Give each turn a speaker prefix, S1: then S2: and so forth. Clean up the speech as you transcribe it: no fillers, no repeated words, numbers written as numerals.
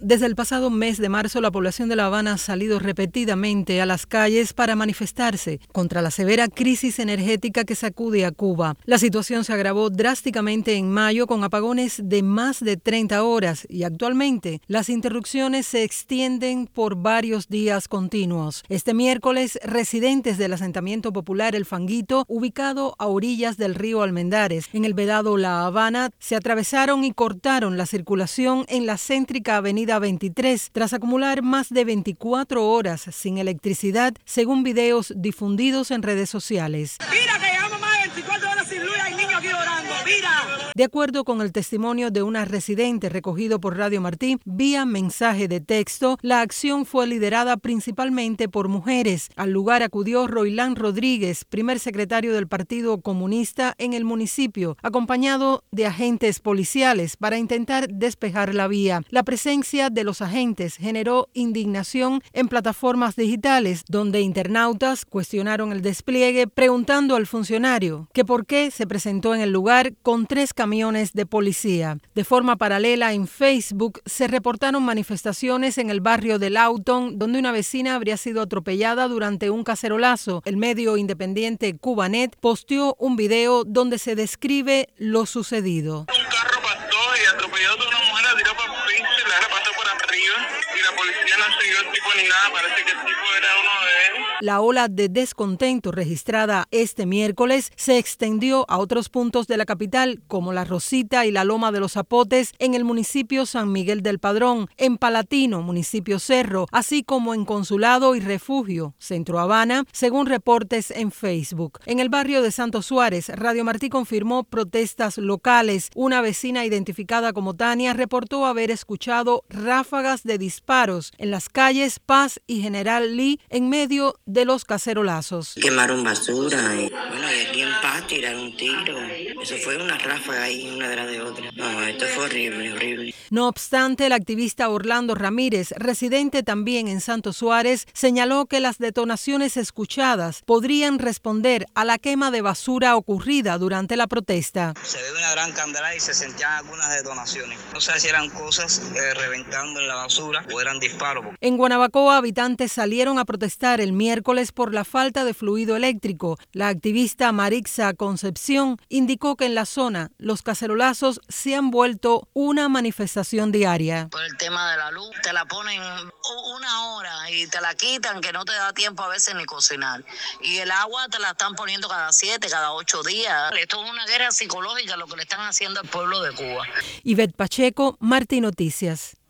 S1: Desde el pasado mes de marzo, la población de La Habana ha salido repetidamente a las calles para manifestarse contra la severa crisis energética que sacude a Cuba. La situación se agravó drásticamente en mayo con apagones de más de 30 horas y actualmente las interrupciones se extienden por varios días continuos. Este miércoles, residentes del asentamiento popular El Fanguito, ubicado a orillas del río Almendares, en el vedado La Habana, se atravesaron y cortaron la circulación en la céntrica avenida 23 tras acumular más de 24 horas sin electricidad, según videos difundidos en redes sociales.
S2: Mira que llevamos más de 24 horas sin luz y hay niños aquí orando, mira.
S1: De acuerdo con el testimonio de una residente recogido por Radio Martí vía mensaje de texto, la acción fue liderada principalmente por mujeres. Al lugar acudió Roilán Rodríguez, primer secretario del Partido Comunista en el municipio, acompañado de agentes policiales para intentar despejar la vía. La presencia de los agentes generó indignación en plataformas digitales, donde internautas cuestionaron el despliegue, preguntando al funcionario que por qué se presentó en el lugar con 3 camiones de policía. De forma paralela, en Facebook se reportaron manifestaciones en el barrio de Lawton, donde una vecina habría sido atropellada durante un cacerolazo. El medio independiente Cubanet posteó un video donde se describe lo sucedido.
S3: Un carro pasó y atropelló a una mujer, la tiró para el piso y la pasó por arriba y la policía no siguió el tipo ni nada, parece que el tipo era uno de ellos.
S1: La ola de descontento registrada este miércoles se extendió a otros puntos de la capital, como La Rosita y la Loma de los Zapotes, en el municipio San Miguel del Padrón, en Palatino, municipio Cerro, así como en Consulado y Refugio, Centro Habana, según reportes en Facebook. En el barrio de Santo Suárez, Radio Martí confirmó protestas locales. Una vecina identificada como Tania reportó haber escuchado ráfagas de disparos en las calles Paz y General Lee en medio de los cacerolazos.
S4: Quemaron basura y aquí en Paz tiraron un tiro. Eso fue una ráfaga ahí, una detrás de otra. No, esto fue horrible, horrible.
S1: No obstante, el activista Orlando Ramírez, residente también en Santo Suárez, señaló que las detonaciones escuchadas podrían responder a la quema de basura ocurrida durante la protesta.
S5: Se ve una gran candela y se sentían algunas detonaciones. No sé si eran cosas reventando en la basura o eran disparos.
S1: En Guanabacoa, habitantes salieron a protestar el miércoles por la falta de fluido eléctrico. La activista Marixa Concepción indicó que en la zona los cacerolazos se han vuelto una manifestación diaria.
S6: Por el tema de la luz, te la ponen una hora y te la quitan, que no te da tiempo a veces ni cocinar. Y el agua te la están poniendo cada 7, cada 8 días. Esto es una guerra psicológica lo que le están haciendo al pueblo de Cuba.
S1: Ivette Pacheco, Martí Noticias.